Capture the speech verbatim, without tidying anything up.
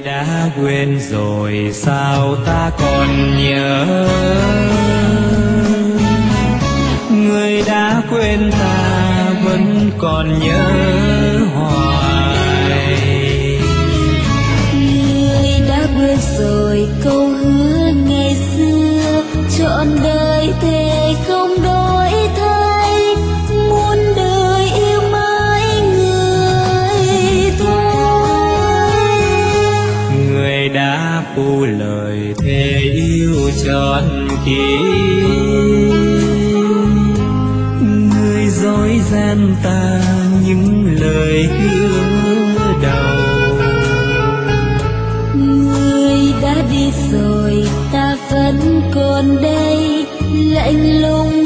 đã quên rồi sao ta còn nhớ, người đã quên ta vẫn còn nhớ hoài. Người đã quên rồi câu hứa ngày xưa, trọn đời thề không đổi thay, muôn đời yêu mãi người thôi. Người đã phụ lời thề yêu trọn kỷ, người dối gian ta những lời hứa đầu. Người đã đi rồi ta vẫn còn đây, lạnh lùng